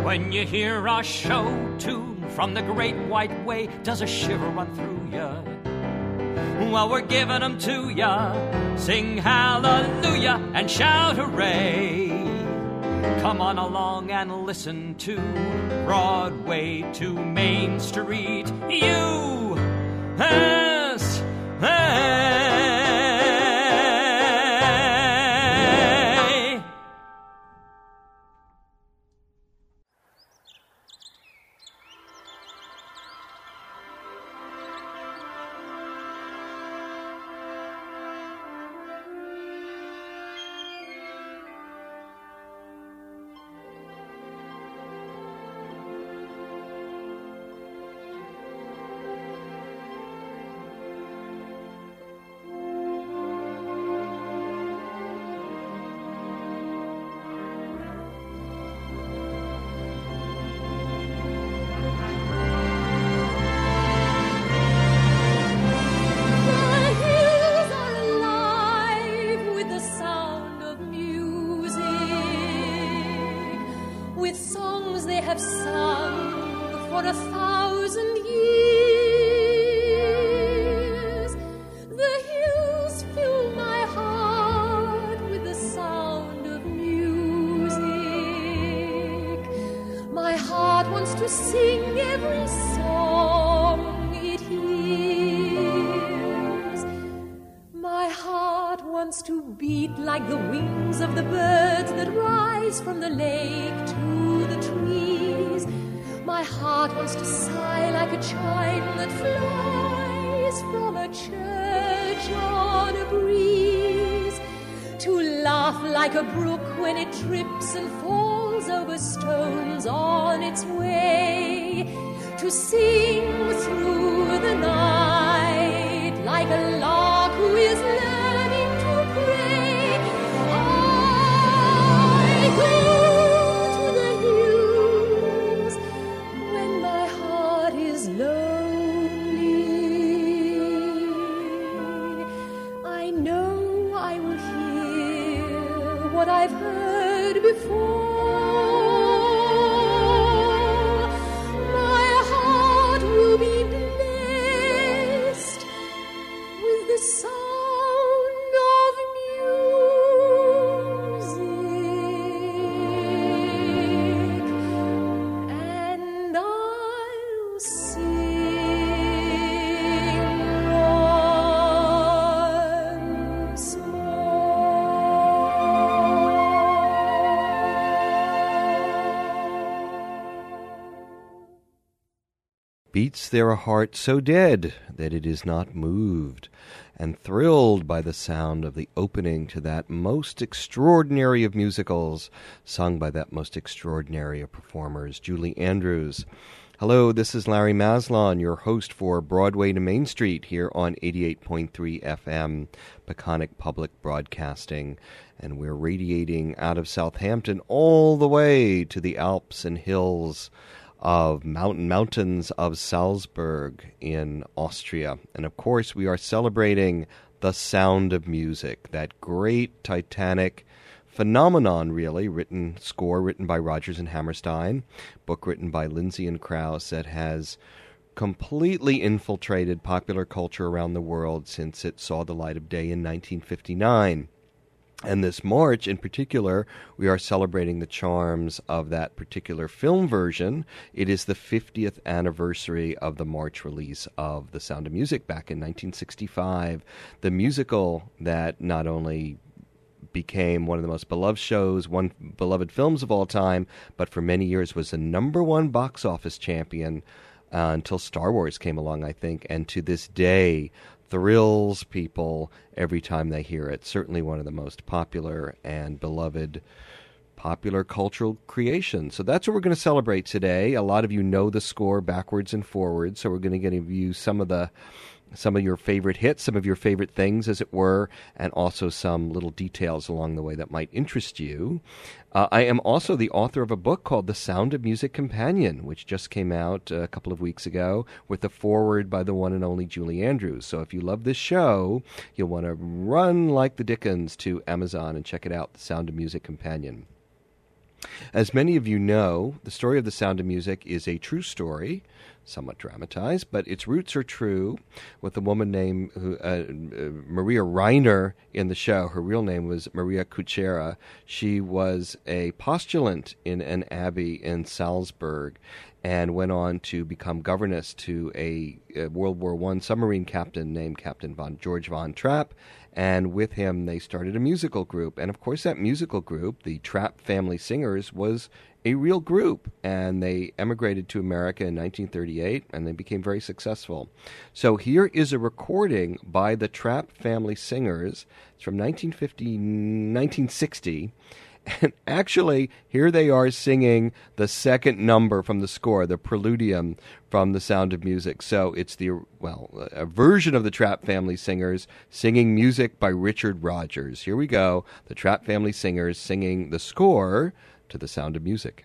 When you hear our show tune from the Great White Way, does a shiver run through ya? Well, we're giving them to ya. Sing hallelujah and shout hooray. Come on along and listen to Broadway to Main Street. USA. Beats there a heart so dead that it is not moved, and thrilled by the sound of the opening to that most extraordinary of musicals, sung by that most extraordinary of performers, Julie Andrews. Hello, this is Larry Maslon, your host for Broadway to Main Street here on 88.3 FM, Peconic Public Broadcasting, and we're radiating out of Southampton all the way to the Alps and hills of mountains of Salzburg in Austria. And of course, we are celebrating The Sound of Music, that great Titanic phenomenon, really, score written by Rodgers and Hammerstein, book written by Lindsay and Krause, that has completely infiltrated popular culture around the world since it saw the light of day in 1959. And this March, in particular, we are celebrating the charms of that particular film version. It is the 50th anniversary of the March release of The Sound of Music back in 1965. The musical that not only became one of the most beloved shows, beloved films of all time, but for many years was the #1 box office champion until Star Wars came along, I think, and to this day thrills people every time they hear it. Certainly one of the most popular and beloved popular cultural creations. So that's what we're going to celebrate today. A lot of you know the score backwards and forwards, so we're going to give you some of your favorite hits, some of your favorite things, as it were, and also some little details along the way that might interest you. I am also the author of a book called The Sound of Music Companion, which just came out a couple of weeks ago, with a foreword by the one and only Julie Andrews. So if you love this show, you'll want to run like the dickens to Amazon and check it out, The Sound of Music Companion. As many of you know, the story of The Sound of Music is a true story, somewhat dramatized, but its roots are true, with a woman named Maria Reiner in the show. Her real name was Maria Kuchera. She was a postulant in an abbey in Salzburg and went on to become governess to a World War I submarine captain named Captain George von Trapp. And with him, they started a musical group. And of course, that musical group, the Trapp Family Singers, was a real group. And they emigrated to America in 1938, and they became very successful. So here is a recording by the Trapp Family Singers. It's from 1960. And actually, here they are singing the second number from the score, the preludium from The Sound of Music. So it's a version of the Trapp Family Singers singing music by Richard Rodgers. Here we go, the Trapp Family Singers singing the score to The Sound of Music.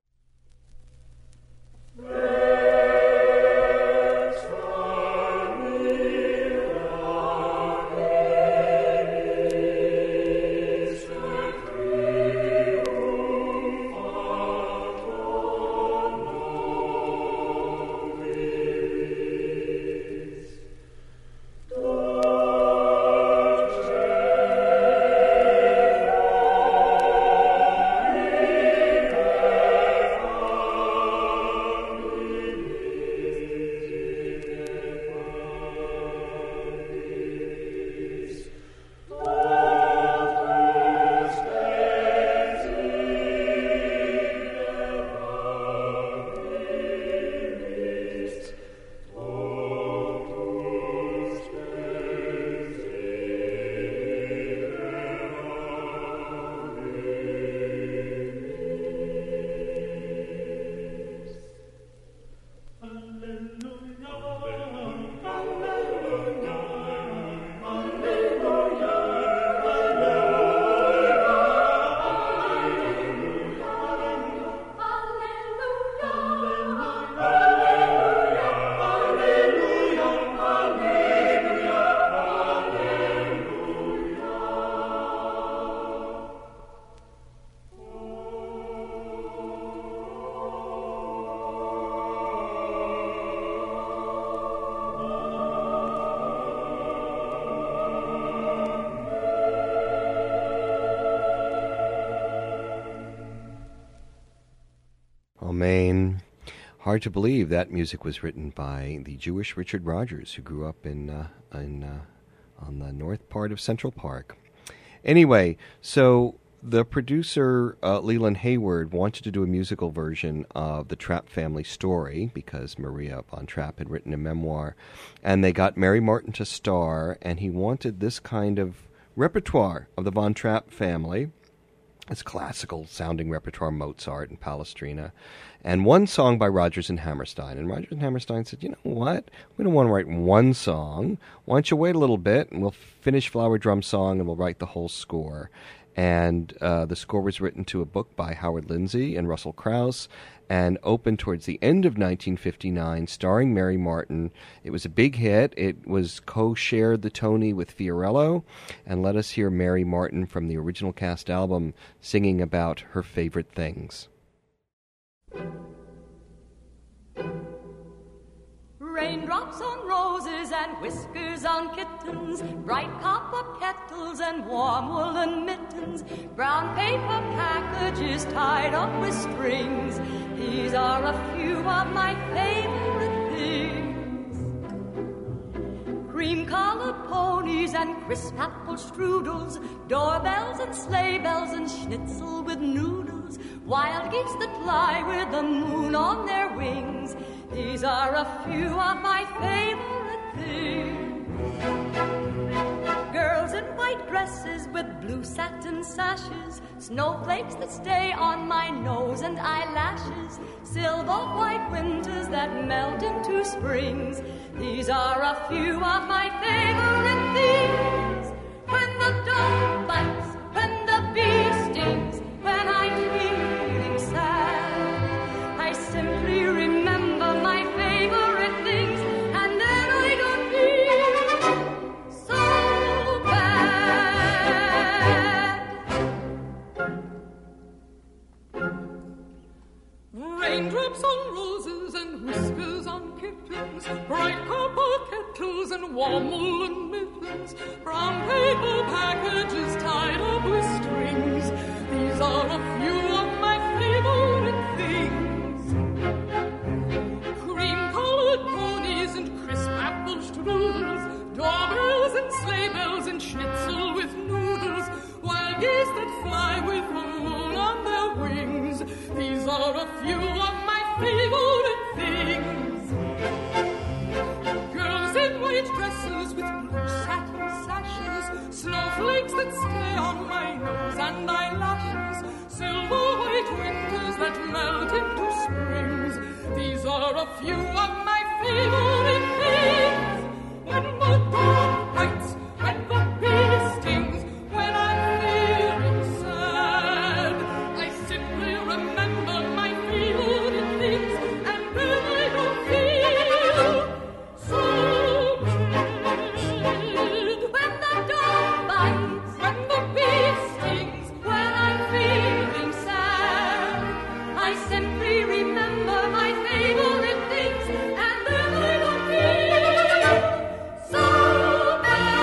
Hard to believe that music was written by the Jewish Richard Rodgers, who grew up on the north part of Central Park. Anyway, so the producer, Leland Hayward, wanted to do a musical version of the Trapp family story because Maria von Trapp had written a memoir, and they got Mary Martin to star, and he wanted this kind of repertoire of the von Trapp family. It's classical-sounding repertoire, Mozart and Palestrina, and one song by Rodgers and Hammerstein. And Rodgers and Hammerstein said, you know what? We don't want to write one song. Why don't you wait a little bit, and we'll finish Flower Drum Song, and we'll write the whole score. And the score was written to a book by Howard Lindsay and Russell Krauss, and opened towards the end of 1959, starring Mary Martin. It was a big hit. It was co-shared the Tony with Fiorello, and let us hear Mary Martin from the original cast album singing about her favorite things. Raindrops on roses and whiskers on kittens, bright copper kettles and warm woolen mittens, brown paper packages tied up with strings. These are a few of my favorite things. Cream-colored ponies and crisp apple strudels, doorbells and sleigh bells and schnitzel with noodles, wild geese that fly with the moon on their wings. These are a few of my favorite things. Girls in white dresses with blue satin sashes, snowflakes that stay on my nose and eyelashes, silver white winters that melt into springs. These are a few of my favorite things. When the dog bites, when the bee stings, when I'm feeling sad, I simply remember my favorite things, and then I don't feel so bad. Raindrops on roses and whiskers on kittens, bright copper kettles and warm woolen mittens, brown paper packages tied up with strings. These are a few of my favorite things. Cream-colored ponies and crisp apple strudels, doorbells and sleigh bells and schnitzel with noodles, wild geese that fly with the moon on their wings. These are a few of my favorite things. Girls in white dresses with blue satin sashes, snowflakes that stay on my nose and eyelashes, silver white winters that melt into springs. These are a few of my favorite things. When the dog bites, when the bee stings, when I'm feeling sad, I simply remember my favorite things, and then I don't feel so bad. When the dog bites, When the bee stings, when I'm feeling sad, I simply remember my favorite things, and then I don't feel so bad.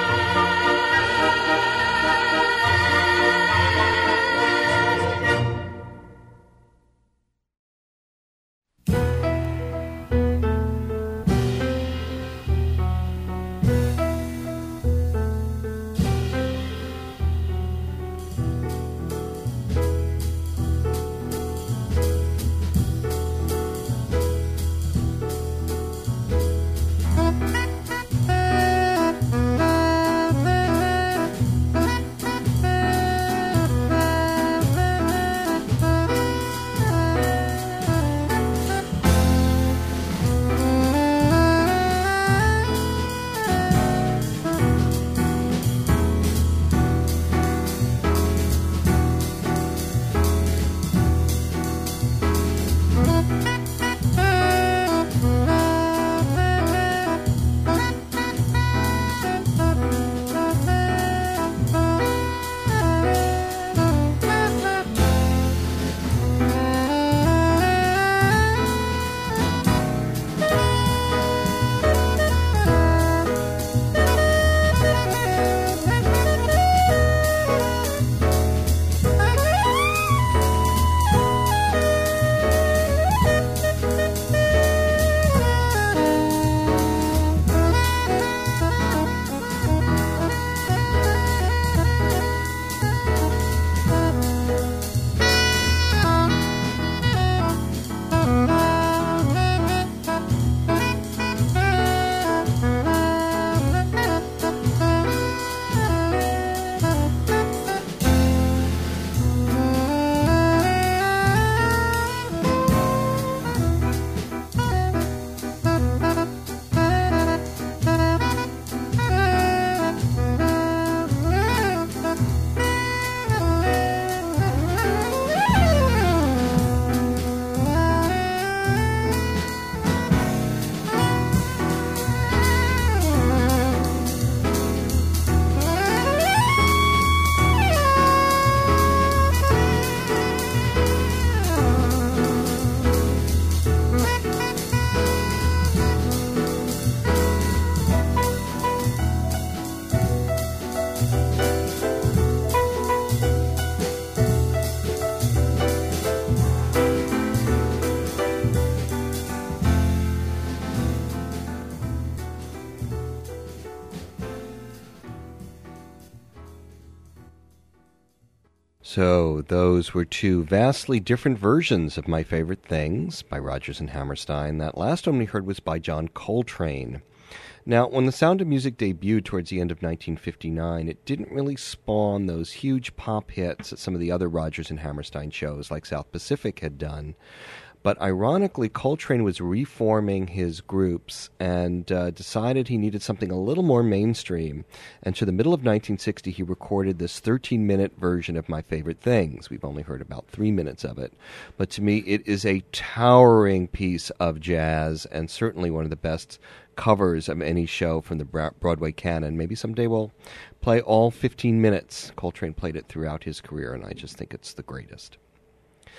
So those were two vastly different versions of My Favorite Things by Rodgers and Hammerstein. That last one we heard was by John Coltrane. Now, when The Sound of Music debuted towards the end of 1959, it didn't really spawn those huge pop hits that some of the other Rodgers and Hammerstein shows like South Pacific had done. But ironically, Coltrane was reforming his groups and decided he needed something a little more mainstream. And to the middle of 1960, he recorded this 13-minute version of My Favorite Things. We've only heard about 3 minutes of it. But to me, it is a towering piece of jazz and certainly one of the best covers of any show from the Broadway canon. Maybe someday we'll play all 15 minutes. Coltrane played it throughout his career, and I just think it's the greatest.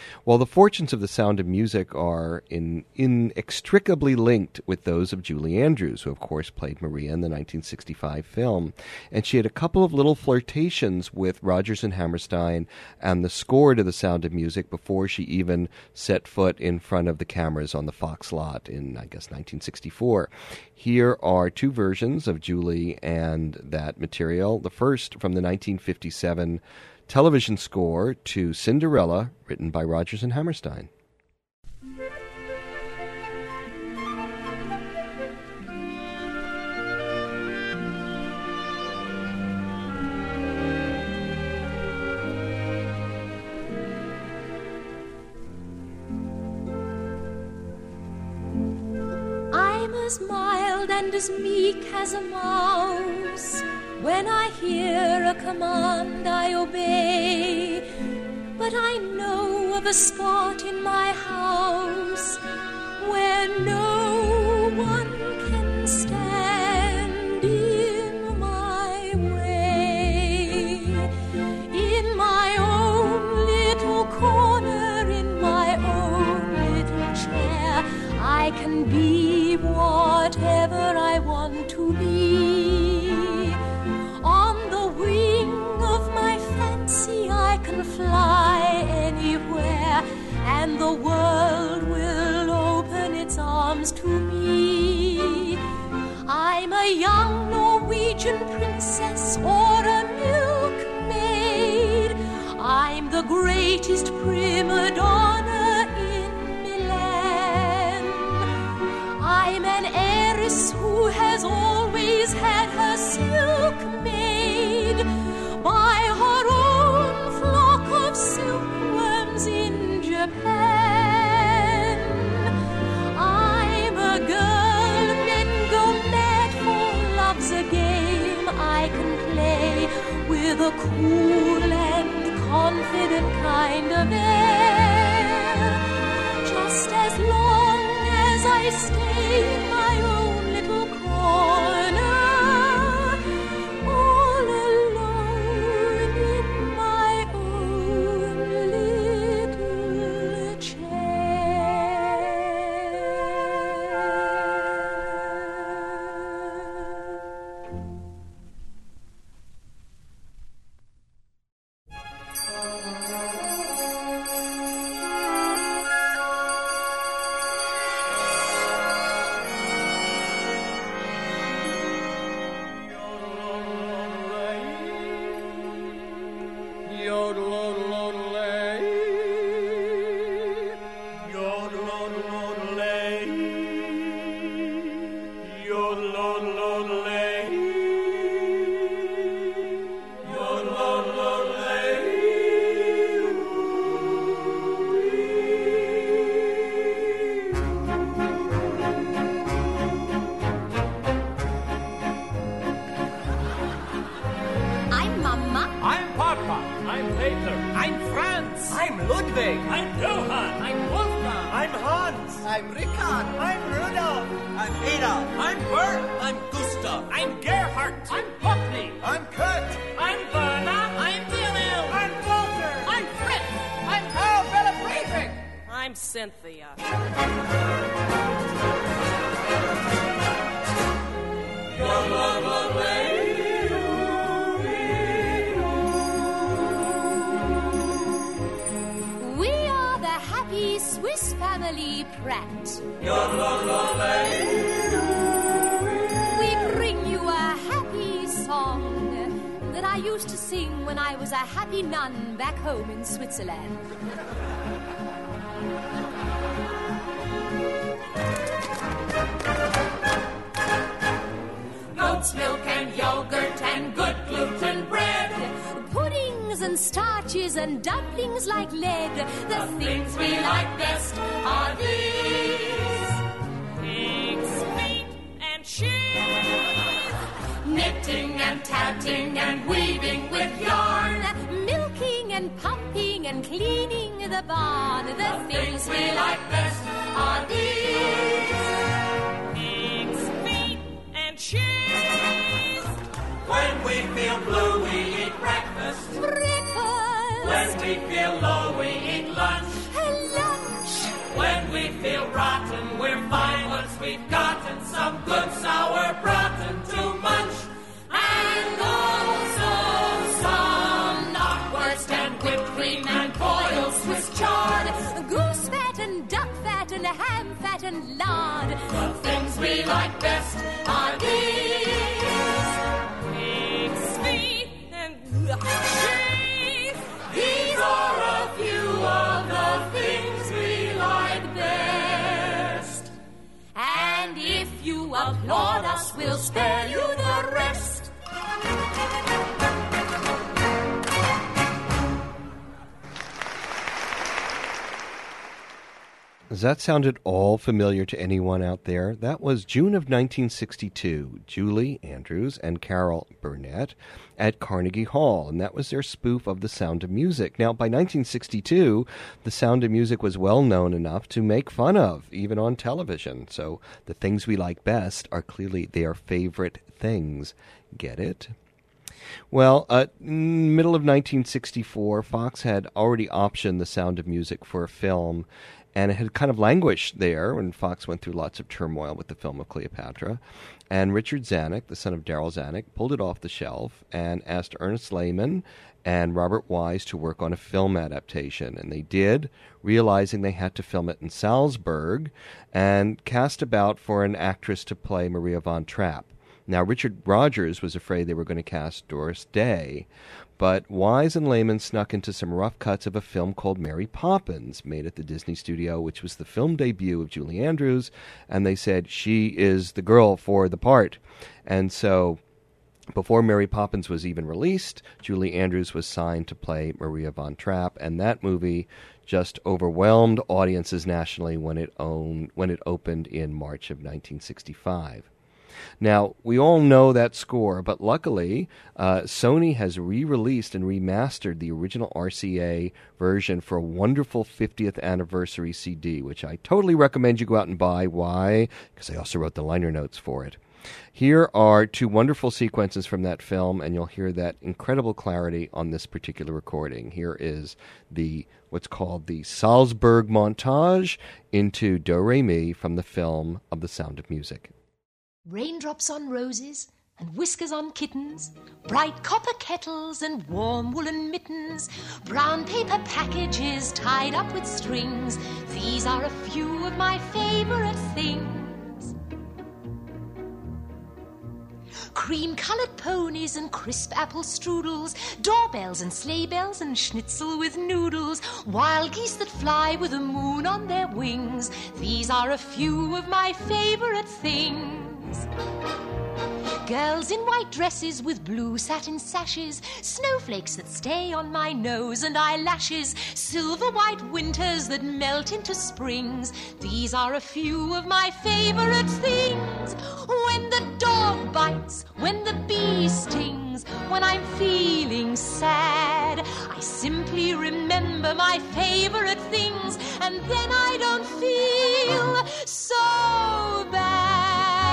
Well, the fortunes of The Sound of Music are inextricably linked with those of Julie Andrews, who, of course, played Maria in the 1965 film. And she had a couple of little flirtations with Rodgers and Hammerstein and the score to The Sound of Music before she even set foot in front of the cameras on the Fox lot in, I guess, 1964. Here are two versions of Julie and that material. The first from the 1957 television score to Cinderella, written by Rodgers and Hammerstein. I'm as mild and as meek as a mouse. When I hear a command, I obey. But I know of a spot in my house where no one can stand in my way. In my own little corner, in my own little chair, I can be whatever I want to be. I can fly anywhere, and the world will open its arms to me. I'm a young Norwegian princess or a milkmaid. I'm the greatest prima donna in Milan. I'm an heiress who has always had her silk made by her own flock of silkworms in Japan. I'm a girl men go mad for, love's a game I can play with a cool and confident kind of air. Just as long as I stay in my own little corner, Switzerland. Goat's milk and yogurt and good gluten bread, puddings and starches and dumplings like lead. The things we like best are these: pig's feet and cheese, knitting and tatting and weaving with yarn, milking and pumping and cleaning the barn. The things we like best are these: pig's feet and cheese. When we feel blue, we eat breakfast. Breakfast. When we feel low, we eat lunch. and lard. The things we like best are these: pigs' feet and cheese. These are a few of the things we like best. And if you applaud us, we'll spare you the rest. Does that sound at all familiar to anyone out there? That was June of 1962, Julie Andrews and Carol Burnett at Carnegie Hall, and that was their spoof of The Sound of Music. Now, by 1962, The Sound of Music was well known enough to make fun of, even on television. So the things we like best are clearly their favorite things. Get it? Well, middle of 1964, Fox had already optioned The Sound of Music for a film, and it had kind of languished there when Fox went through lots of turmoil with the film of Cleopatra. And Richard Zanuck, the son of Darryl Zanuck, pulled it off the shelf and asked Ernest Lehman and Robert Wise to work on a film adaptation. And they did, realizing they had to film it in Salzburg, and cast about for an actress to play Maria von Trapp. Now, Richard Rodgers was afraid they were going to cast Doris Day, but Wise and Lehman snuck into some rough cuts of a film called Mary Poppins, made at the Disney Studio, which was the film debut of Julie Andrews, and they said she is the girl for the part. And so, before Mary Poppins was even released, Julie Andrews was signed to play Maria von Trapp, and that movie just overwhelmed audiences nationally when it opened in March of 1965. Now, we all know that score, but luckily, Sony has re-released and remastered the original RCA version for a wonderful 50th anniversary CD, which I totally recommend you go out and buy. Why? Because I also wrote the liner notes for it. Here are two wonderful sequences from that film, and you'll hear that incredible clarity on this particular recording. Here is what's called the Salzburg montage into Do Re Mi from the film of The Sound of Music. Raindrops on roses and whiskers on kittens, bright copper kettles and warm woolen mittens, brown paper packages tied up with strings. These are a few of my favorite things. Cream-colored ponies and crisp apple strudels, doorbells and sleigh bells and schnitzel with noodles, wild geese that fly with the moon on their wings. These are a few of my favorite things. Girls in white dresses with blue satin sashes, snowflakes that stay on my nose and eyelashes, silver white winters that melt into springs. These are a few of my favorite things. When the dog bites, when the bee stings, when I'm feeling sad, I simply remember my favorite things, and then I don't feel so bad.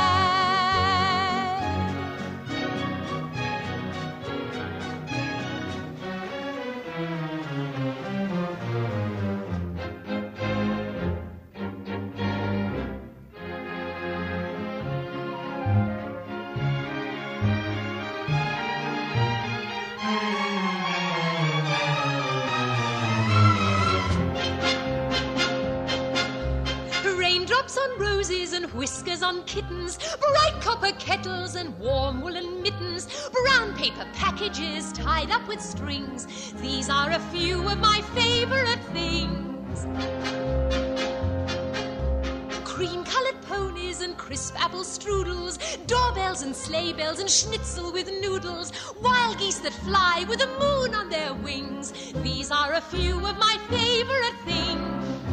On roses and whiskers on kittens, bright copper kettles and warm woolen mittens, brown paper packages tied up with strings. These are a few of my favorite things. Cream-colored ponies and crisp apple strudels, doorbells and sleigh bells and schnitzel with noodles, wild geese that fly with the moon on their wings. These are a few of my favorite things.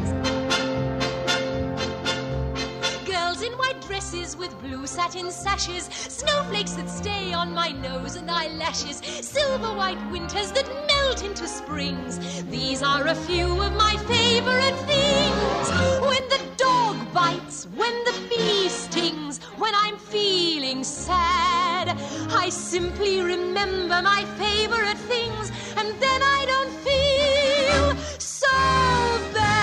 In white dresses with blue satin sashes, snowflakes that stay on my nose and eyelashes, silver white winters that melt into springs. These are a few of my favorite things. When the dog bites, when the bee stings, when I'm feeling sad, I simply remember my favorite things, and then I don't feel so bad.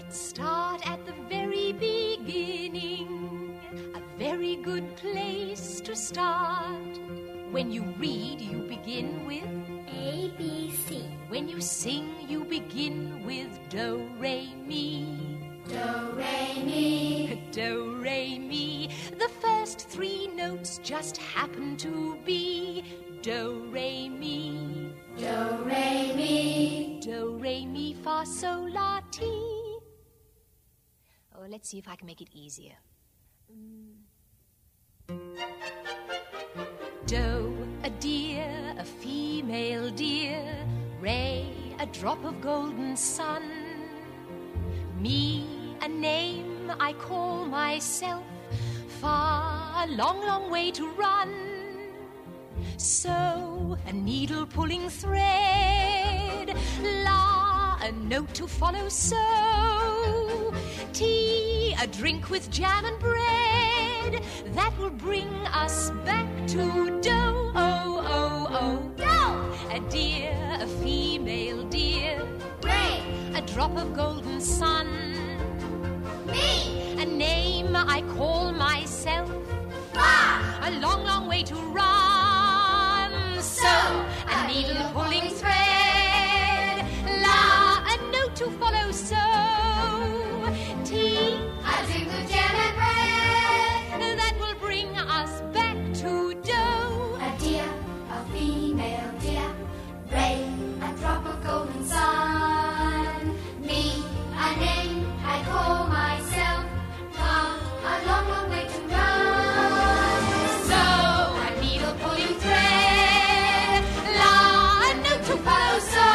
Start at the very beginning, a very good place to start. When you read, you begin with A, B, C. When you sing, you begin with do, re, mi. Do, re, mi. Do, re, mi. The first 3 notes just happen to be do, re, mi. Do, re, mi. Do, re, mi, fa, sol, la, ti. Oh, let's see if I can make it easier. Do, a deer, a female deer. Re, a drop of golden sun. Mi, a name I call myself. Fa, a long, long way to run. So, a needle pulling thread. La, a note to follow. So, tea, a drink with jam and bread. That will bring us back to do. Oh, oh, oh, Do. a deer, a female deer. Re, A drop of golden sun. mi. A name I call myself. Fa. A long, long way to run. So, a needle pulling thread. La, a note to follow. So, tea, A drink with jam and bread. that will bring us back to do. A deer, a female deer. Ray, a drop of golden sun. Me, a name I call myself. Fa, a long, long way to run. So, a needle pulling thread. La, a note to follow. So,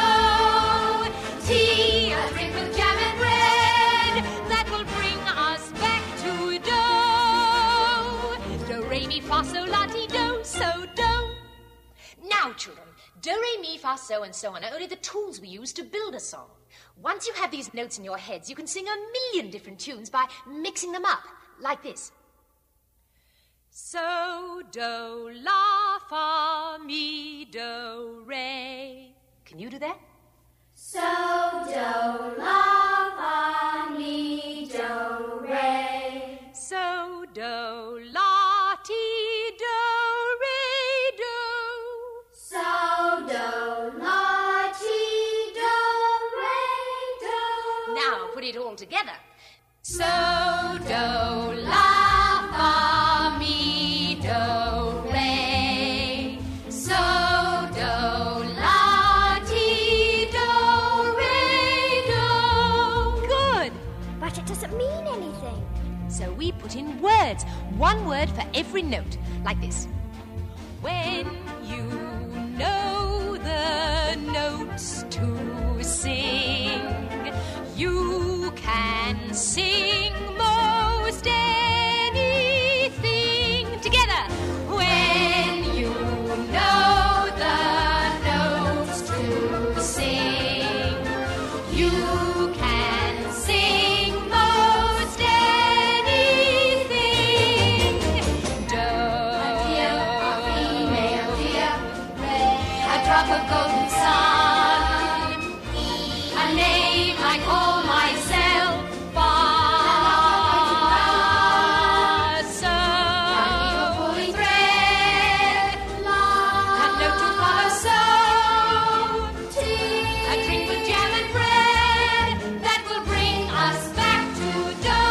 tea, a drink with jam and bread. That will bring us back to do. Do, re, mi, fa, sol, la, ti, do. So, do. Now, children, do, re, mi, fa, so, and so on are only the tools we use to build a song. Once you have these notes in your heads, you can sing 1,000,000 different tunes by mixing them up, like this. So, do, la, fa, mi, do, re. Can you do that? So, do, la, fa, mi, do, re. So, do, la, ti, do, re, do. So, do, la, ti, do, re, do. Now, put it all together. So, do, la, fa, mi, do, re. So, do, la, ti, do, re, do. Good. But it doesn't mean anything. So we put in words, 1 word for every note, like this. When you know the notes to sing, you can sing most anything. Together. When you know the notes to sing, you can sing most anything. Do, a drop of golden sun. A name I call myself. Fa, so, pulling thread. A note to follow. So, a drink with jam and bread. That will bring us back to do.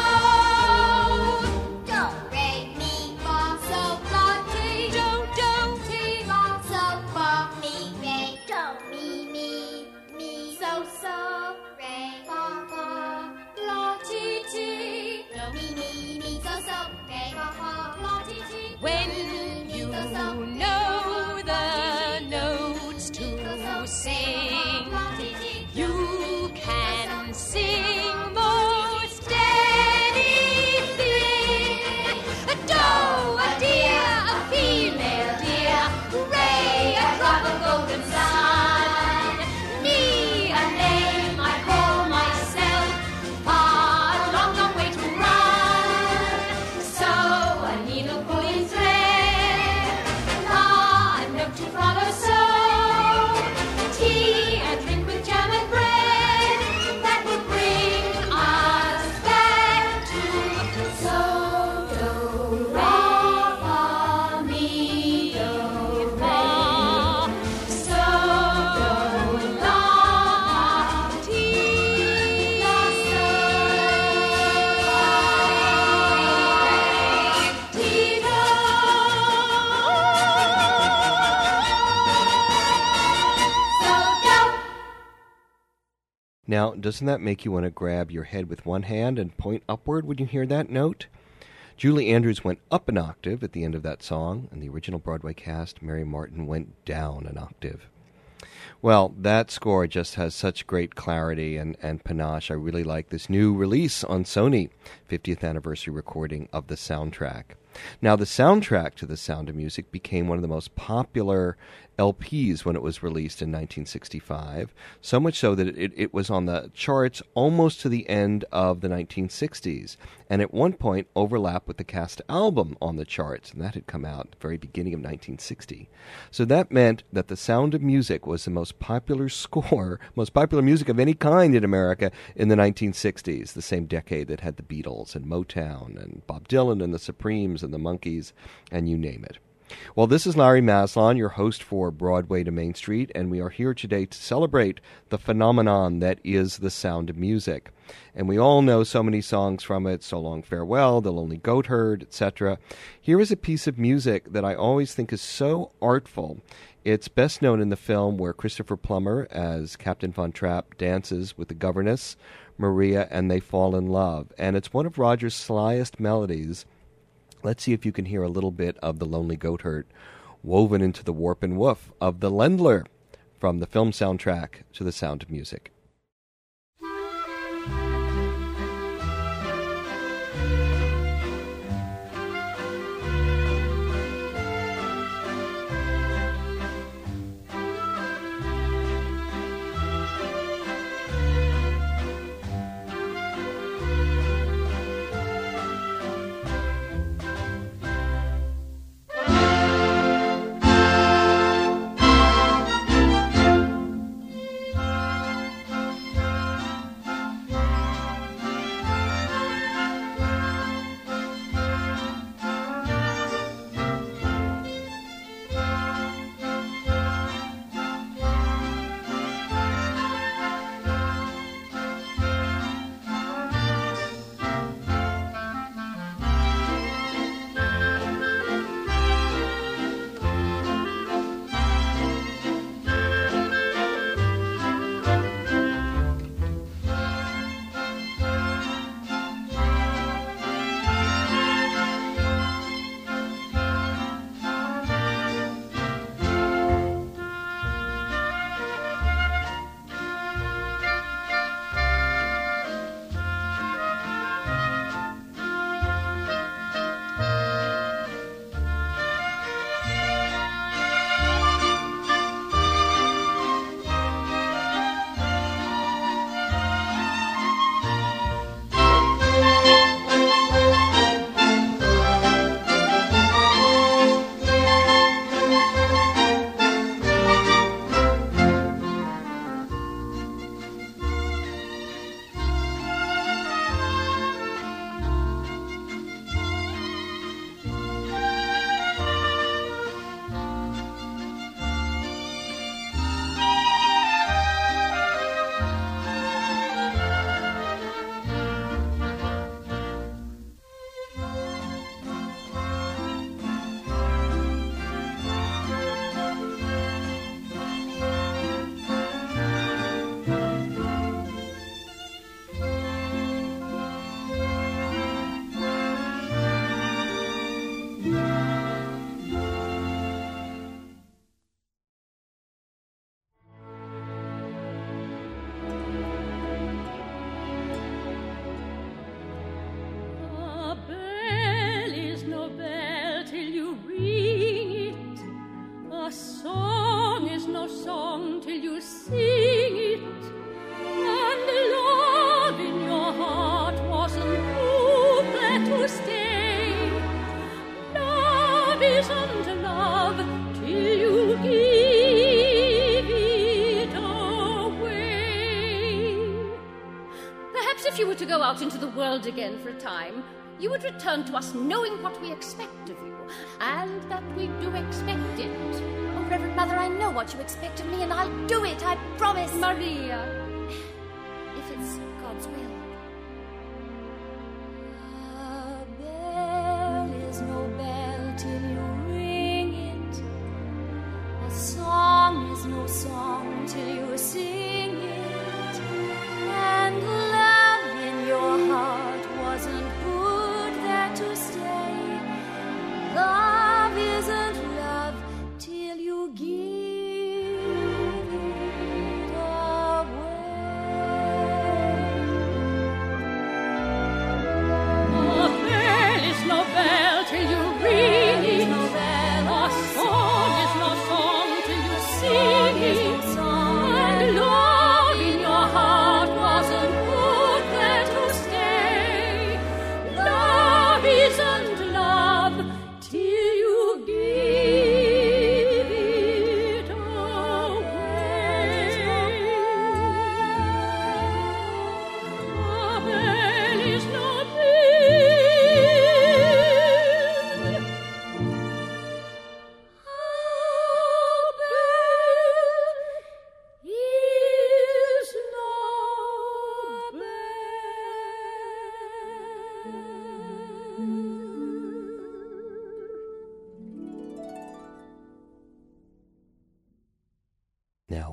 Do, re, mi, fa, sol, la, ti. Do, do. Ti, la, sol, fa, mi, re. Do, mi, so, re, fa. Now, doesn't that make you want to grab your head with one hand and point upward when you hear that note? Julie Andrews went up an octave at the end of that song, and the original Broadway cast, Mary Martin, went down an octave. Well, that score just has such great clarity and panache. I really like this new release on Sony, 50th anniversary recording of the soundtrack. Now, the soundtrack to The Sound of Music became one of the most popular LPs when it was released in 1965, so much so that it was on the charts almost to the end of the 1960s, and at one point overlapped with the cast album on the charts, and that had come out at the very beginning of 1960. So that meant that The Sound of Music was the most popular music of any kind in America in the 1960s, the same decade that had the Beatles and Motown and Bob Dylan and the Supremes and the Monkees, and you name it. Well, this is Larry Maslon, your host for Broadway to Main Street, and we are here today to celebrate the phenomenon that is The Sound of Music. And we all know so many songs from it, So Long Farewell, The Lonely Goatherd, etc. Here is a piece of music that I always think is so artful. It's best known in the film where Christopher Plummer, as Captain Von Trapp, dances with the governess, Maria, and they fall in love. And it's one of Roger's slyest melodies. Let's see if you can hear a little bit of The Lonely Goatherd woven into the warp and woof of The Lendler from the film soundtrack to The Sound of Music. Out into the world again for a time, you would return to us knowing what we expect of you, and that we do expect it. Oh, Reverend Mother, I know what you expect of me, and I'll do it, I promise. Maria. If it's God's will. A bell is no bell till you ring it. A song is no song till you sing it.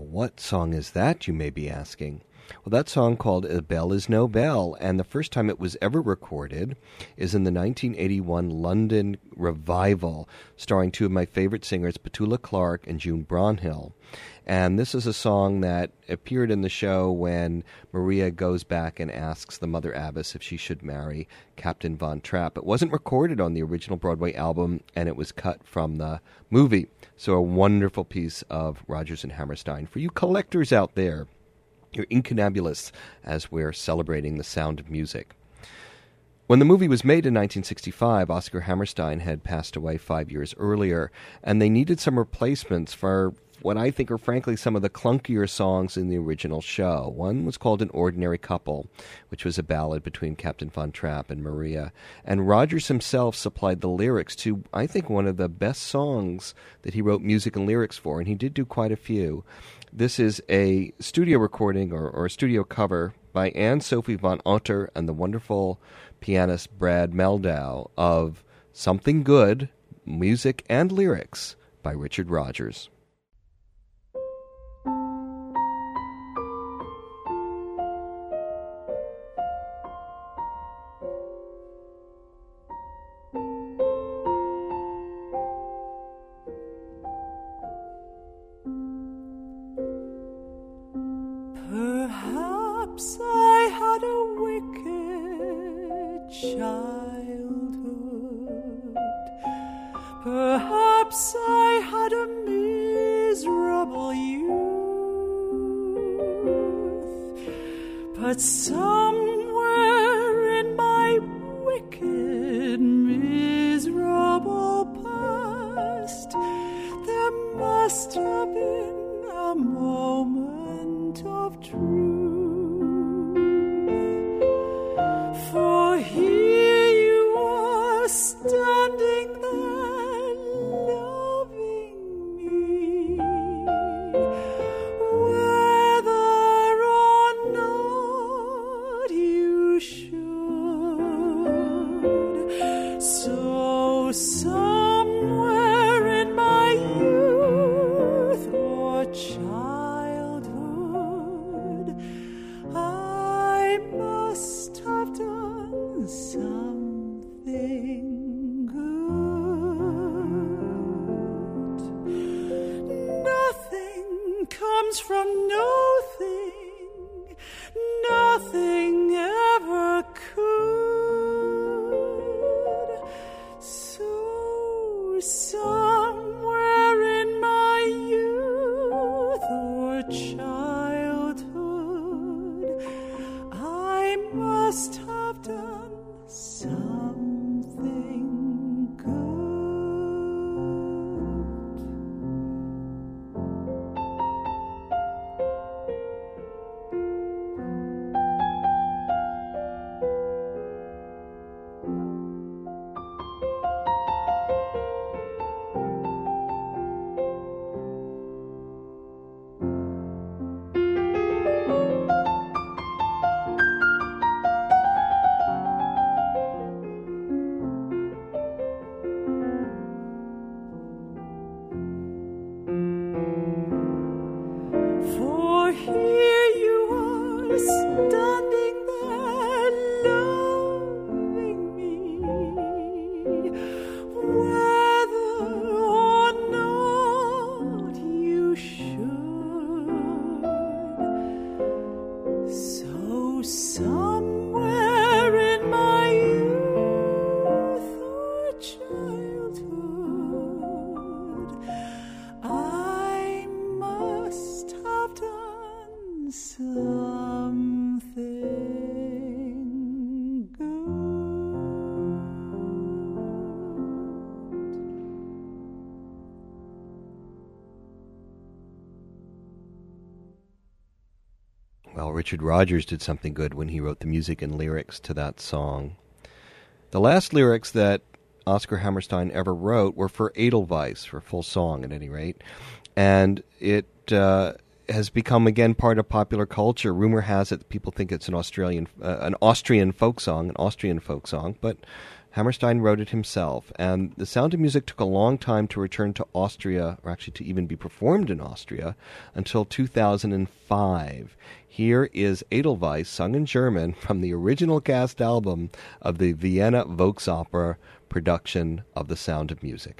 what song is that, you may be asking? Well, that song called A Bell Is No Bell, and the first time it was ever recorded is in the 1981 London revival, starring two of my favorite singers, Petula Clark and June Brownhill. And this is a song that appeared in the show when Maria goes back and asks the Mother Abbess if she should marry Captain Von Trapp. It wasn't recorded on the original Broadway album, and it was cut from the movie. So a wonderful piece of Rodgers and Hammerstein for you collectors out there. You're incunabulists as we're celebrating the sound of music. When the movie was made in 1965, Oscar Hammerstein had passed away 5 years earlier, and they needed some replacements for what I think are frankly some of the clunkier songs in the original show. One was called An Ordinary Couple, which was a ballad between Captain Von Trapp and Maria. And Rodgers himself supplied the lyrics to, I think, one of the best songs that he wrote music and lyrics for, and he did do quite a few. This is a studio recording or a studio cover by Anne-Sophie von Otter and the wonderful pianist Brad Mehldau of Something Good, music and lyrics by Richard Rodgers. Perhaps I had a wicked childhood. Perhaps I had a miserable youth. But somewhere in my wicked, miserable past, there must have been a moment of truth. For here you are standing there loving me, whether or not you should. So somewhere in my youth or childhood, I must have done something good. Nothing comes from nothing, nothing ever could. So somewhere in my youth or childhood, I must have done something good. For here you are standing there loving me, whether or not you should. So somewhere in my youth or childhood, I must have done something good. Well, Richard Rodgers did something good when he wrote the music and lyrics to that song. The last lyrics that Oscar Hammerstein ever wrote were for Edelweiss, for full song at any rate. And it has become, again, part of popular culture. Rumor has it that people think it's an Austrian folk song, but Hammerstein wrote it himself, and The Sound of Music took a long time to return to Austria, or actually to even be performed in Austria, until 2005. Here is Edelweiss, sung in German, from the original cast album of the Vienna Volksoper production of The Sound of Music.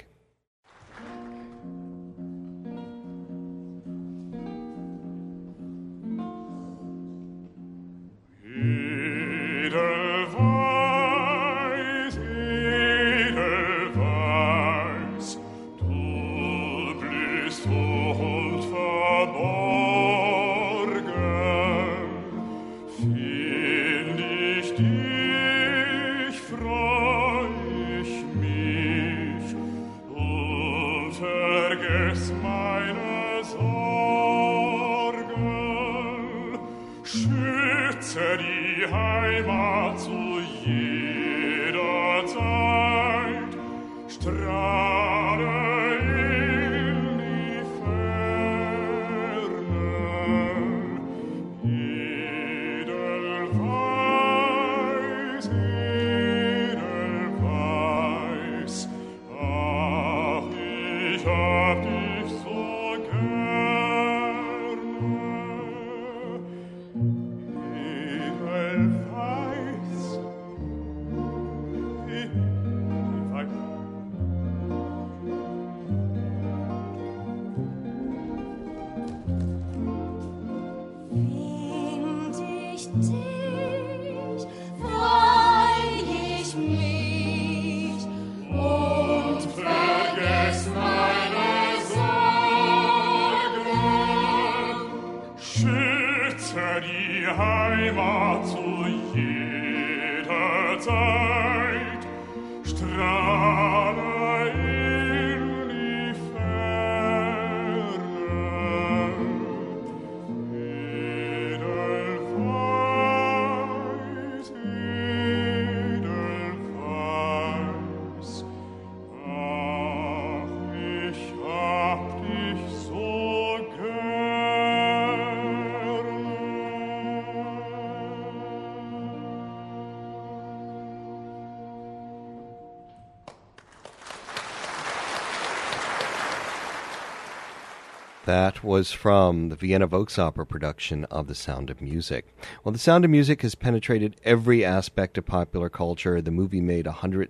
That was from the Vienna Volksoper production of The Sound of Music. Well, The Sound of Music has penetrated every aspect of popular culture. The movie made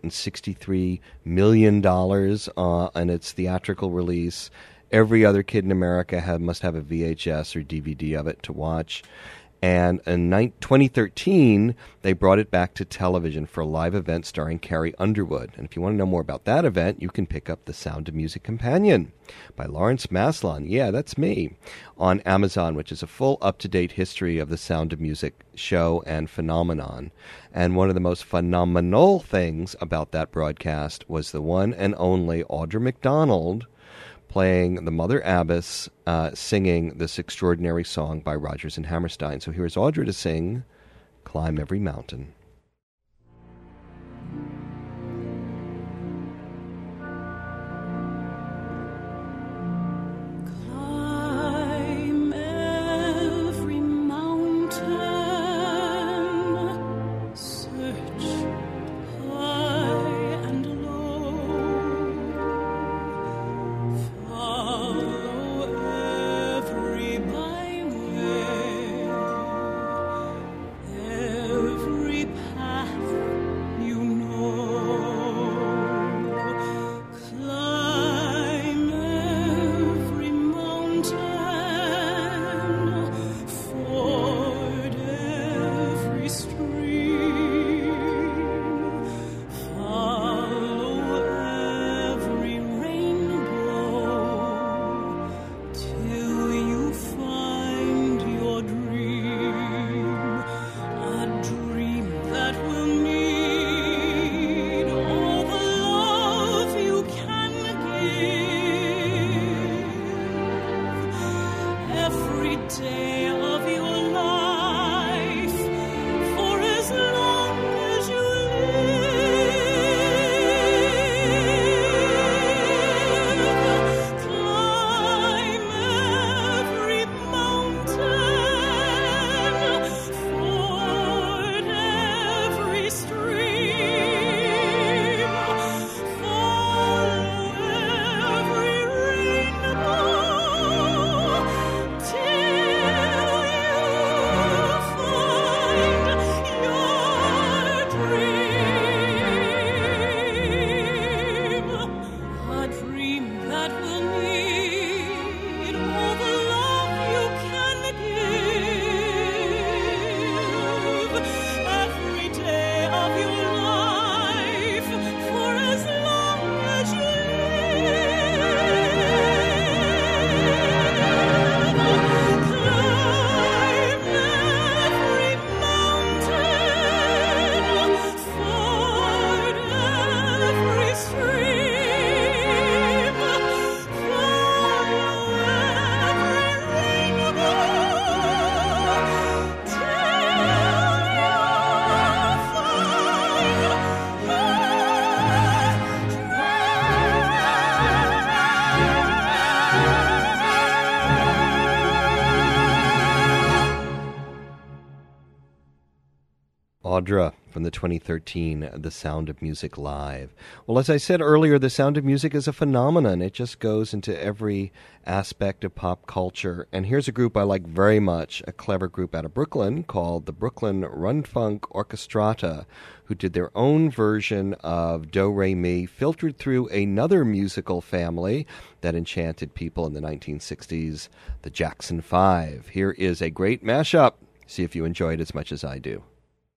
$163 million in its theatrical release. Every other kid in America must have a VHS or DVD of it to watch. And in 2013, they brought it back to television for a live event starring Carrie Underwood. And if you want to know more about that event, you can pick up The Sound of Music Companion by Lawrence Maslon. Yeah, that's me. On Amazon, which is a full up-to-date history of The Sound of Music show and phenomenon. And one of the most phenomenal things about that broadcast was the one and only Audra McDonald playing the Mother Abbess, singing this extraordinary song by Rodgers and Hammerstein. So here's Audra to sing Climb Every Mountain. Climb every mountain, search high and low, follow every byway, every Audra from the 2013 The Sound of Music Live. Well, as I said earlier, The Sound of Music is a phenomenon. It just goes into every aspect of pop culture. And here's a group I like very much, a clever group out of Brooklyn called the Brooklyn Rundfunk Orchestrata, who did their own version of Do Re Mi, filtered through another musical family that enchanted people in the 1960s, the Jackson 5. Here is a great mashup. See if you enjoy it as much as I do.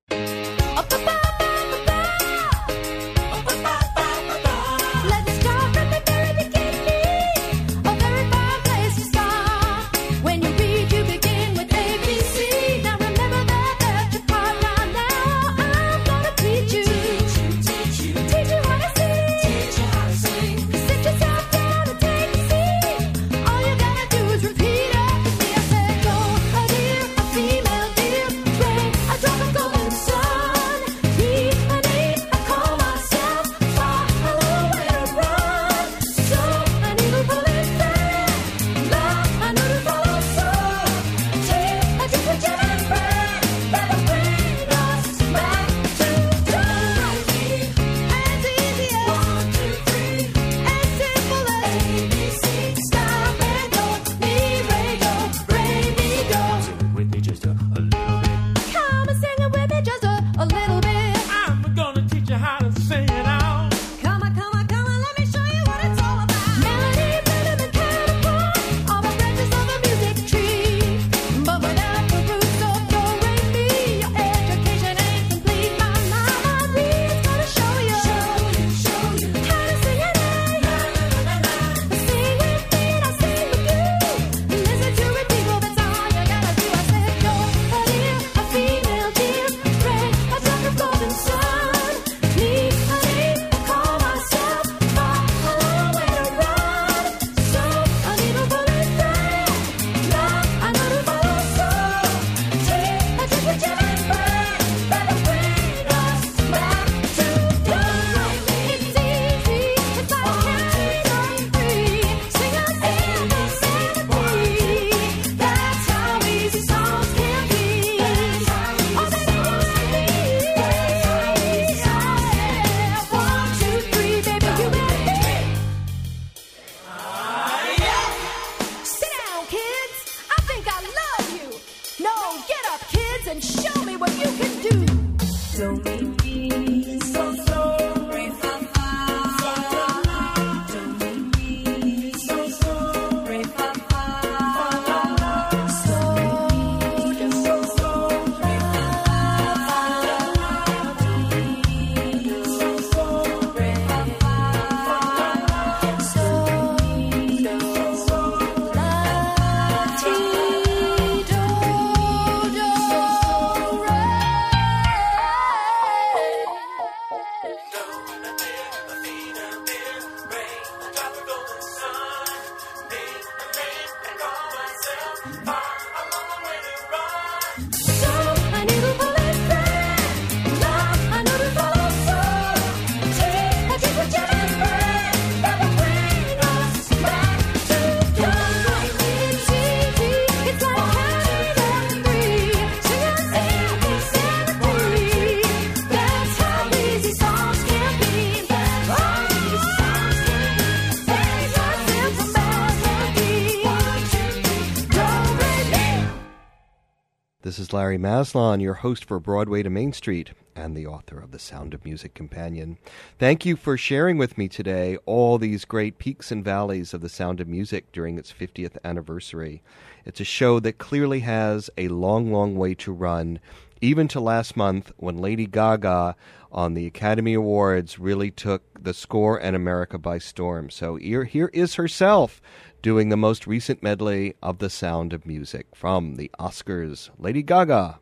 This is Larry Maslon, your host for Broadway to Main Street and the author of The Sound of Music Companion. Thank you for sharing with me today all these great peaks and valleys of The Sound of Music during its 50th anniversary. It's a show that clearly has a long, long way to run, even to last month when Lady Gaga on the Academy Awards really took the score and America by storm. So here is herself doing the most recent medley of The Sound of Music from the Oscars, Lady Gaga.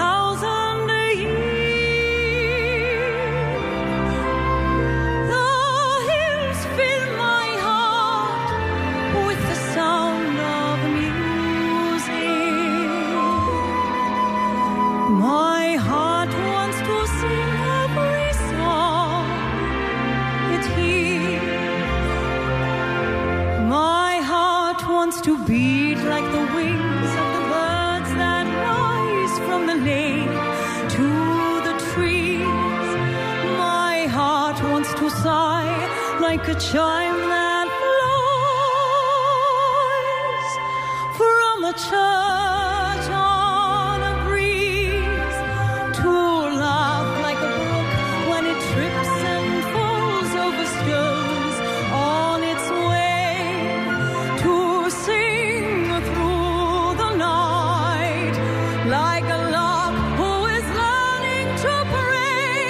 The wants to beat like the wings of the birds that rise from the lake to the trees. My heart wants to sigh like a chime that flies from a church on a breeze, to laugh like a brook when it trips and falls over stones on its way, to sing through the night like a lark who is learning to pray.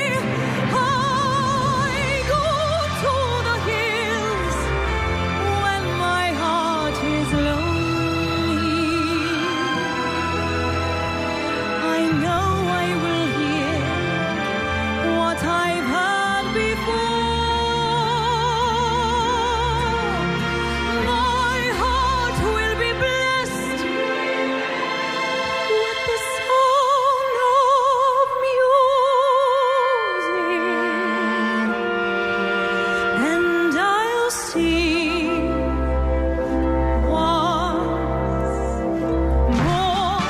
I go to the hills when my heart is lonely. I know I will hear what I've heard before. My heart will be blessed with the sound of music, and I'll sing once more.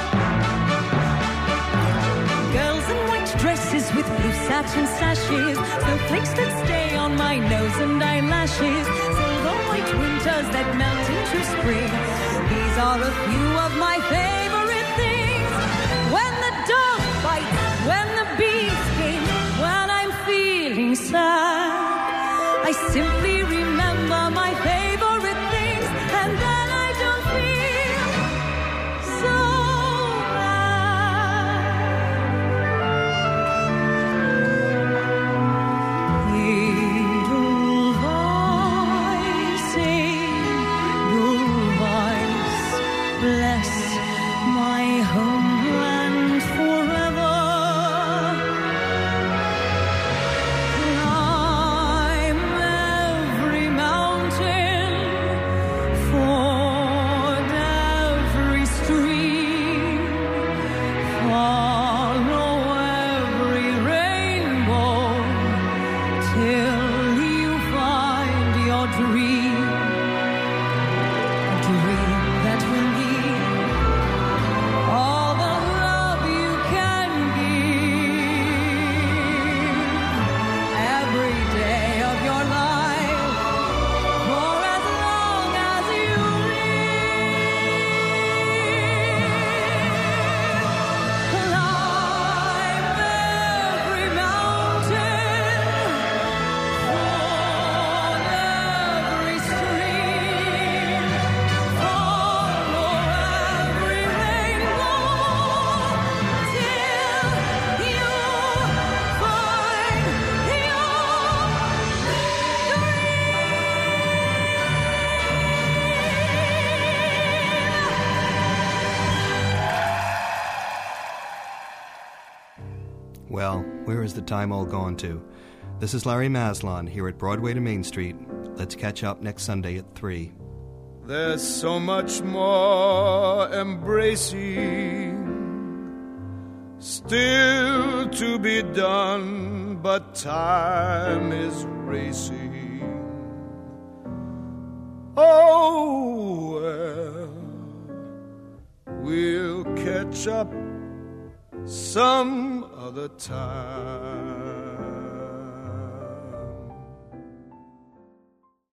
Girls in white dresses with blue satin sashes, snowflakes that stay on my nose and eyelashes, silver white winters that melt into spring. These are a few of my favorite things. When the dog bites, when the bees sting, when I'm feeling sad, I simply remember my favorite things, and then I don't feel so bad. Edelweiss, Edelweiss, bless my homeland forever. Climb every mountain, ford every stream, follow every rainbow till you find your dream. A dream that will need all the love you can give every day of your life, for as long as you live. Climb every mountain, ford every stream, follow every rainbow till you find your Well, where is the time all gone to? This is Larry Maslon here at Broadway to Main Street. Let's catch up next Sunday at 3. There's so much more embracing still to be done, but time is racing. Oh, well, we'll catch up some other time.